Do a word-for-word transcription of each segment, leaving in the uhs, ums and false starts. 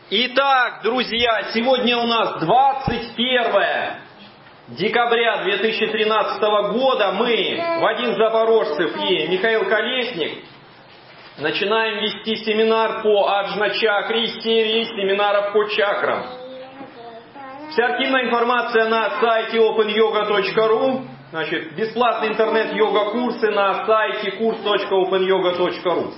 Итак, друзья, сегодня у нас двадцать первое декабря две тысячи тринадцатого года. Мы, Вадим Запорожцев и Михаил Колесник, начинаем вести семинар по аджна-чакре из серии семинаров по чакрам. Вся активная информация на сайте опен йога точка ру. Значит, бесплатные интернет-йога-курсы на сайте курс точка опен йога точка ру.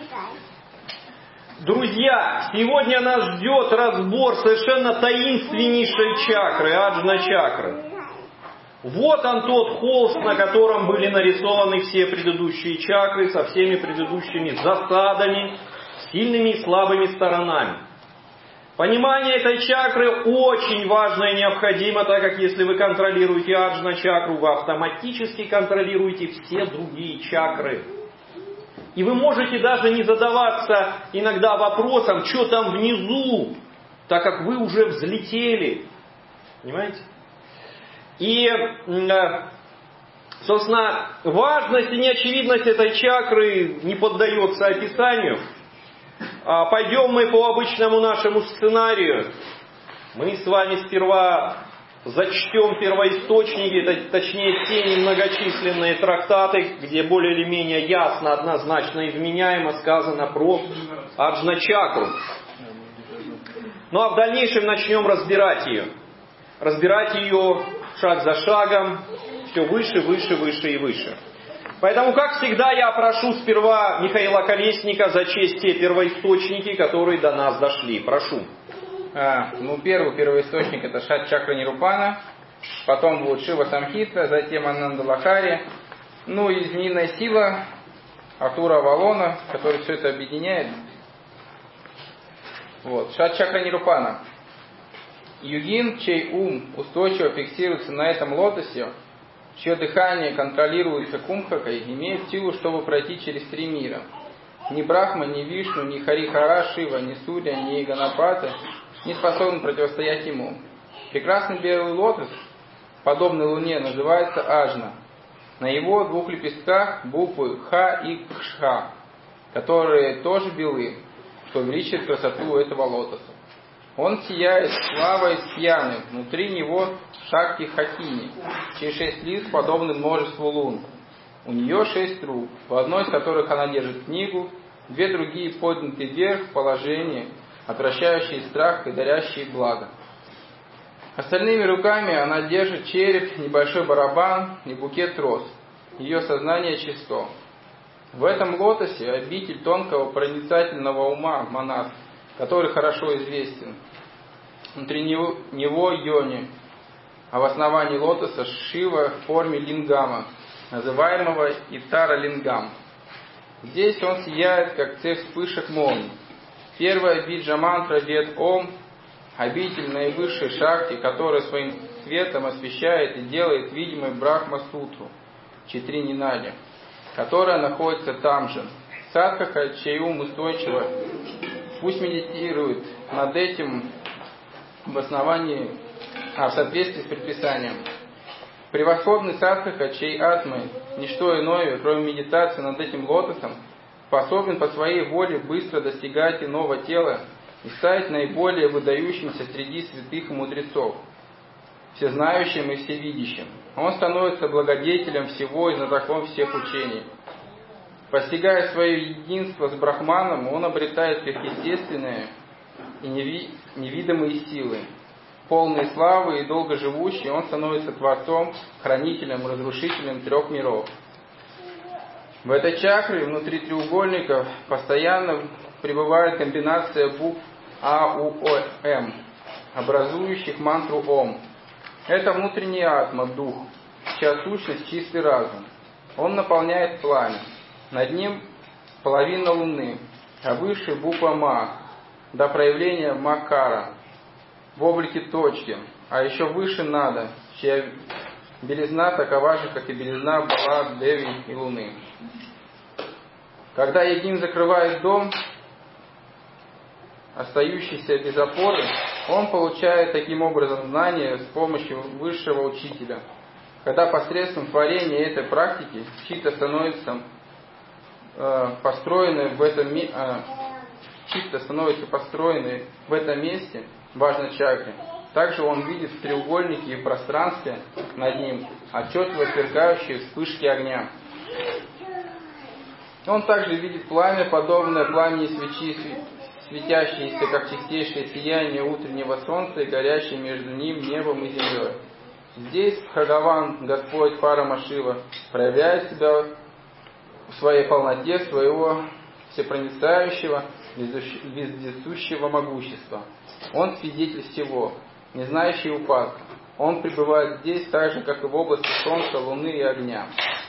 Друзья, сегодня нас ждет разбор совершенно таинственнейшей чакры, аджна-чакры. Вот он тот холст, на котором были нарисованы все предыдущие чакры со всеми предыдущими засадами, сильными и слабыми сторонами. Понимание этой чакры очень важно и необходимо, так как если вы контролируете аджна-чакру, вы автоматически контролируете все другие чакры. И вы можете даже не задаваться иногда вопросом, что там внизу, так как вы уже взлетели. Понимаете? И, собственно, важность и неочевидность этой чакры не поддается описанию. Пойдем мы по обычному нашему сценарию. Мы с вами сперва зачтем первоисточники, точнее те немногочисленные трактаты, где более или менее ясно, однозначно и вменяемо сказано про аджна-чакру. Ну а в дальнейшем начнем разбирать ее. Разбирать ее шаг за шагом, все выше, выше, выше и выше. Поэтому, как всегда, я прошу сперва Михаила Колесника зачесть те первоисточники, которые до нас дошли. Прошу. А, ну, первый первоисточник это Шат-чакра Нирупана, потом будет Шива Самхита, затем Ананда Лахари, ну и змеиная сила Артура Авалона, который все это объединяет. Вот, Шат-чакра Нирупана. Йогин, чей ум устойчиво фиксируется на этом лотосе, чье дыхание контролируется кумхакой, имеет силу, чтобы пройти через три мира. Ни Брахма, ни Вишну, ни Харихара, Шива, ни Сурья, ни Ганапата не способен противостоять ему. Прекрасный белый лотос, подобный луне, называется аджна. На его двух лепестках буквы Ха и Кшха, которые тоже белы, что увеличивает красоту этого лотоса. Он сияет славой Сьяны, внутри него Шакти Хакини, чей шесть лиц подобны множеству лун. У нее шесть рук, в одной из которых она держит книгу, две другие подняты вверх в положении, отвращающие страх и дарящие благо. Остальными руками она держит череп, небольшой барабан и букет роз. Ее сознание чисто. В этом лотосе обитель тонкого проницательного ума Манас, который хорошо известен. Внутри него, него йони, а в основании лотоса Шива в форме лингама, называемого Итара Лингам. Здесь он сияет, как цепь вспышек молний. Первая биджа-мантра Вед Ом, обитель наивысшей шакти, которая своим светом освещает и делает видимой Брахма-сутру, Читрини Нади, которая находится там же. Садхака, чей ум устойчиво, пусть медитирует над этим в основании, а в соответствии с предписанием. Превосходный садхака, чей атмы, ничто иное, кроме медитации над этим лотосом, способен по своей воле быстро достигать иного тела и стать наиболее выдающимся среди святых и мудрецов, всезнающим и всевидящим. Он становится благодетелем всего и знатоком всех учений. Постигая свое единство с Брахманом, он обретает сверхъестественные и неви- невидимые силы. Полный славы и долгоживущий, он становится Творцом, Хранителем, Разрушителем трех миров. В этой чакре внутри треугольников постоянно пребывает комбинация букв А, У, О, М, образующих мантру Ом. Это внутренний атма, дух, чья сущность чистый разум. Он наполняет пламя. Над ним половина луны, а выше буква Ма, до проявления Макара, в облике точки, а еще выше Нада, чья белизна такова же, как и белизна Бала, Деви и Луны. Когда Ягин закрывает дом, остающийся без опоры, он получает таким образом знания с помощью высшего учителя. Когда посредством творения этой практики чита становится э, построенной в этом мире, э, чисто становятся построены в этом месте, важной чакре, также он видит в треугольнике и в пространстве над ним отчетливо сверкающие вспышки огня. Он также видит пламя, подобное пламени свечи, светящееся, как чистейшее сияние утреннего солнца и горящее между ним небом и землей. Здесь Бхагаван, Господь Парамашива, проявляет себя в своей полноте своего всепроницающего, вездесущего могущества. Он свидетель всего, не знающий упадка. Он пребывает здесь так же, как и в области солнца, луны и огня.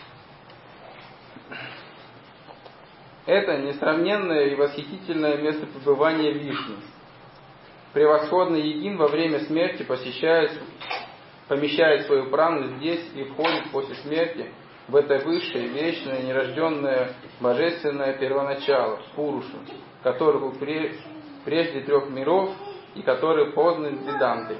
Это несравненное и восхитительное место пребывания Вишну. Превосходный Йогин во время смерти посещает, помещает свою прану здесь и входит после смерти в это высшее, вечное, нерожденное, божественное первоначало, Пурушу, который был прежде трех миров и который познан Ведантой.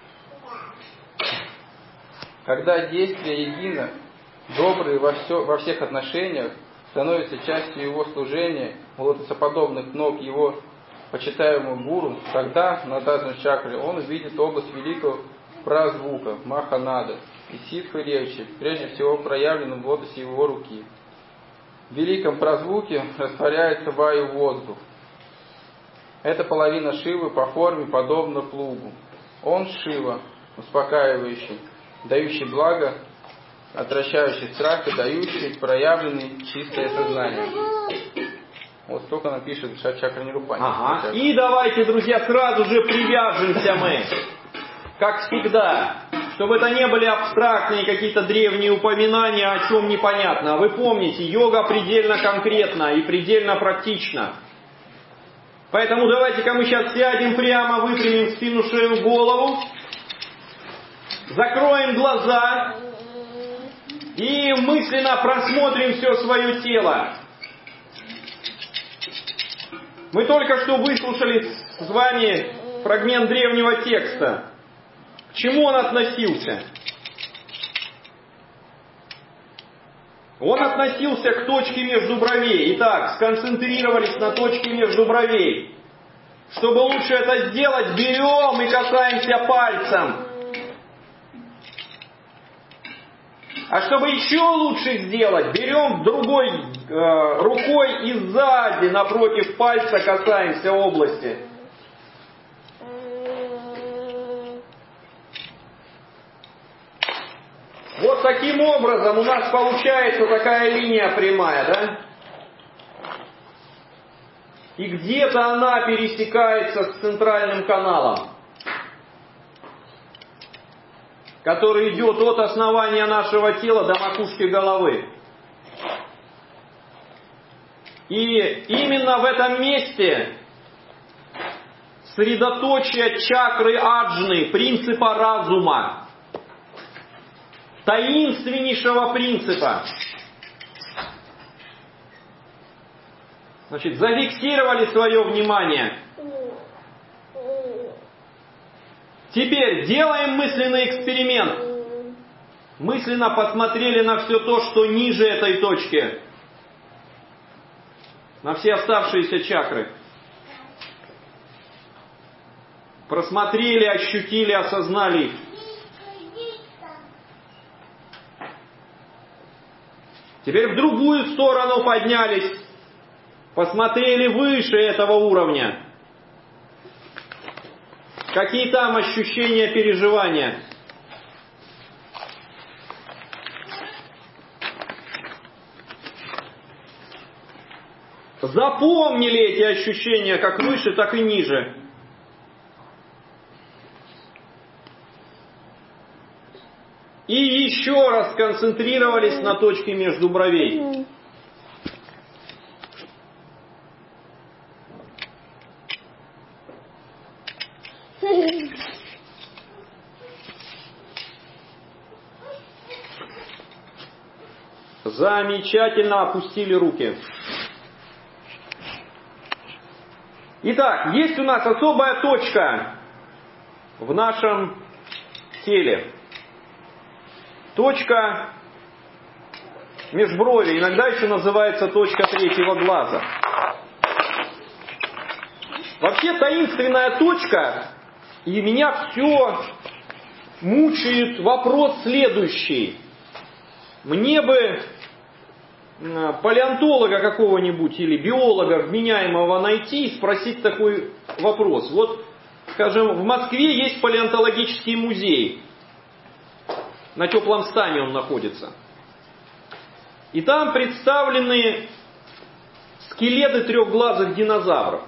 Когда действия Йогина, добрые во, все, во всех отношениях, становится частью его служения, лотосоподобных ног его почитаемого гуру, тогда на Дадна чакре он увидит область великого празвука, Маханада, и ситхи речи, прежде всего проявленным в лотосе его руки. В великом празвуке растворяется ваю воздух. Это половина Шивы по форме подобна плугу. Он Шива, успокаивающий, дающий благо, отвращающий страх и дающий проявленный чистое сознание. Вот столько напишет Чакра Нирупани. Ага. И давайте, друзья, сразу же привяжемся мы, как всегда, чтобы это не были абстрактные какие-то древние упоминания, о чем непонятно. Вы помните, йога предельно конкретна и предельно практична. Поэтому давайте-ка мы сейчас сядем прямо, выпрямим спину, шею, голову, закроем глаза и мысленно просмотрим все свое тело. Мы только что выслушали с вами фрагмент древнего текста. К чему он относился? Он относился к точке между бровей. Итак, сконцентрировались на точке между бровей. Чтобы лучше это сделать, берем и касаемся пальцем. А чтобы еще лучше сделать, берем другой э, рукой и сзади, напротив пальца, касаемся области. Вот таким образом у нас получается такая линия прямая, да? И где-то она пересекается с центральным каналом, который идет от основания нашего тела до макушки головы. И именно в этом месте средоточие чакры аджны, принципа разума, таинственнейшего принципа. Значит, зафиксировали свое внимание. Теперь делаем мысленный эксперимент. Мысленно посмотрели на все то, что ниже этой точки. На все оставшиеся чакры. Просмотрели, ощутили, осознали их. Теперь в другую сторону поднялись. Посмотрели выше этого уровня. Какие там ощущения, переживания? Запомнили эти ощущения как выше, так и ниже. И еще раз сконцентрировались на точке между бровей. Замечательно опустили руки. Итак, есть у нас особая точка в нашем теле. Точка межброви, иногда еще называется точка третьего глаза. Вообще таинственная точка, и меня все мучает вопрос следующий. Мне бы палеонтолога какого-нибудь или биолога вменяемого найти и спросить такой вопрос. Вот, скажем, в Москве есть палеонтологический музей. На Теплом Стане он находится. И там представлены скелеты трехглазых динозавров.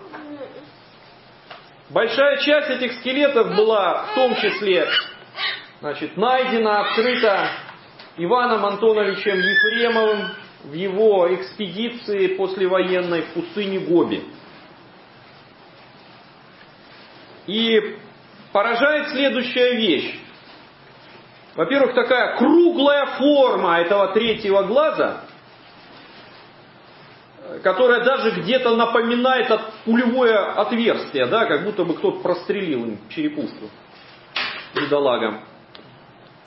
Большая часть этих скелетов была в том числе, значит, найдена, открыта Иваном Антоновичем Ефремовым в его экспедиции послевоенной в пустыне Гоби. И поражает следующая вещь. Во-первых, такая круглая форма этого третьего глаза, которая даже где-то напоминает от пулевое отверстие, да, как будто бы кто-то прострелил им черепушку бедолагам.